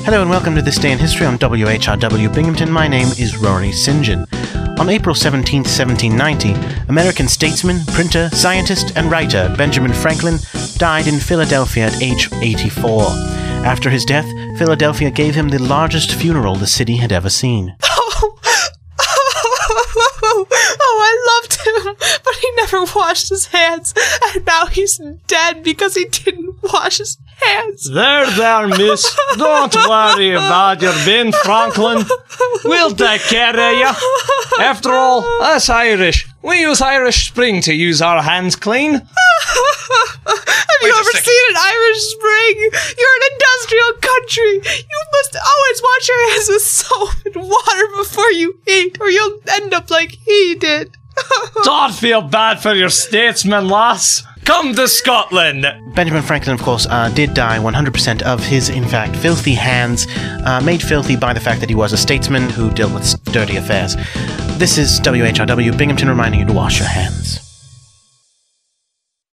Hello and welcome to This Day in History on WHRW Binghamton. My name is Rory St. John. On April 17, 1790, American statesman, printer, scientist, and writer Benjamin Franklin died in Philadelphia at age 84. After his death, Philadelphia gave him the largest funeral the city had ever seen. I loved him, but he never washed his hands, and now he's dead because he didn't wash his hands. There, miss. Don't worry about your Ben Franklin. We'll take care of you. After all, us Irish, we use Irish Spring to use our hands clean. Have you ever seen an Irish Spring? You're an industrial country. You must always wash your hands with soap and water before you eat, or you'll end up like he did. Don't feel bad for your statesman, lass. Come to Scotland. Benjamin Franklin, of course, did die 100% of his, in fact, filthy hands, made filthy by the fact that he was a statesman who dealt with dirty affairs. This is WHRW Binghamton reminding you to wash your hands.